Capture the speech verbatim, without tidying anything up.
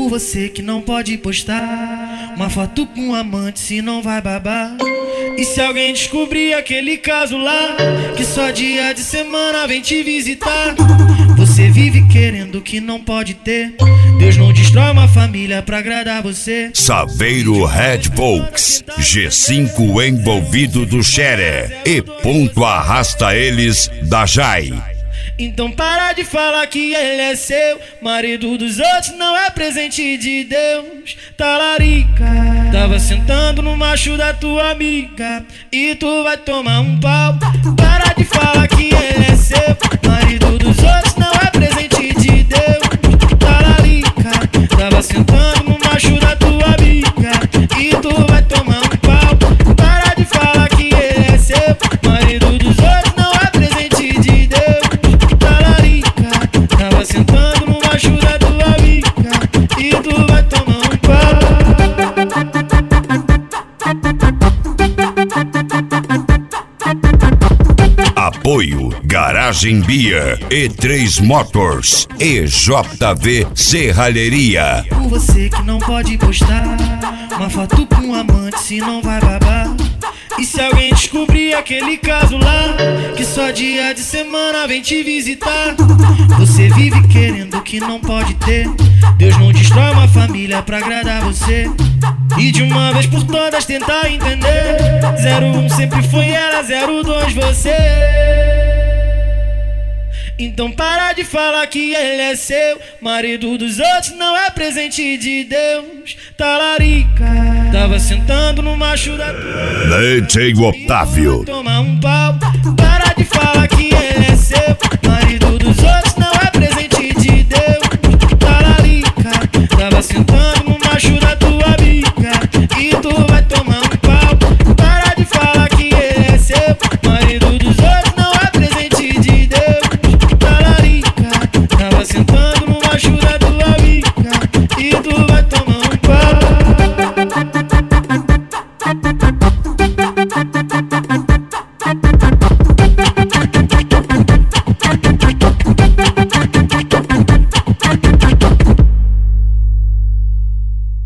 Por você que não pode postar uma foto com um amante, se não vai babar. E se alguém descobrir aquele caso lá, que só dia de semana vem te visitar. Você vive querendo que não pode ter. Deus não destrói uma família pra agradar você. Saveiro Red Volks, G cinco envolvido do Xere e ponto arrasta eles da Jai. Então para de falar que ele é seu, marido dos outros não é presente de Deus. Talarica, tava sentando no macho da tua amiga e tu vai tomar um pau. Para de falar que ele é seu, marido dos outros não é presente de Deus. Talarica, tava sentando no macho da tua amiga e tu vai tomar um pau. Para de falar que ele é seu, marido dos outros não é presente de Deus. Tava sentando no macho da tua amiga e tu vai tomar um pau. Apoio Garagem Beer, E três Motors, E J V Serralheria. Por você que não pode postar uma foto com um amante, se não vai babar. E se alguém descobrir aquele caso lá, que só dia de semana vem te visitar. Você vive querendo que não pode ter. Deus não destrói uma família pra agradar você. E de uma vez por todas tentar entender. Zero um sempre foi ela, zero dois você. Então para de falar que ele é seu, marido dos outros não é presente de Deus. Talarica, tava sentando no macho da tua D J Otávio. Toma um pau. Para de falar que ele é seu, marido